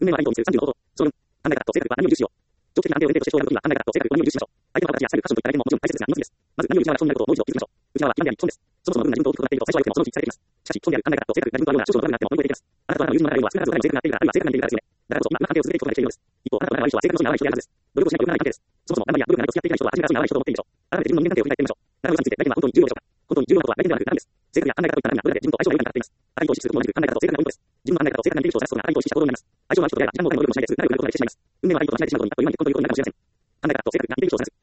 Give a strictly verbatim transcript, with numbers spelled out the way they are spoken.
運命の愛とを見せるさんじゅうの方法。総論。考え方と性格は何を重視しよう。長期的な安定を前提として将来の時には考え方と性格と何を重視しましょう。相手の形やスタイル、ファッションといっただけでももちろん大切ですが、二つです。まず何より内側が本になることをもう一度気づきましょう。内側は基本であり基本です。そもそも運が自分と大きく異なっていると最初は良くてもそのうちされていきます。しかし、基本である考え方と性格が自分と合うような少々の部分があっても乗り越えていきます。あなたとあなたの友人の中では少なからず他にも性格があっているが、あるいは性格が似ているがあるいは性格が似ているからですよね。だからこそ今関係を続けていくことができているのです。だからこそ今関係を続けていくことができているのです。努力をしないと運がない人は嫌です。そもそもあんまりや努力がないと付き合っていけない人は初めからそういうのが合わない人と思っているでしょう。改めて自分の人間関係を振り返ってみましょう。あなたの人生で来年は本当に重要でしょうか。本当に重要なことは来年ではなく、何です。性格や考え方といった何がどれだけ自分と相性が良いかになっています。相手を意識することも同じく考え方と性格がポイントです。自分の考え方と性格が似ている人を探すことが相手を意識した行動になります。相性の合う人と出会えば時間もお金も労力もしないです。仲良くなることができてしまいます。運命の相手と同じでしまうことにやっぱりうまいことということになるかもしれません。考え方と性格が似ている人を探す。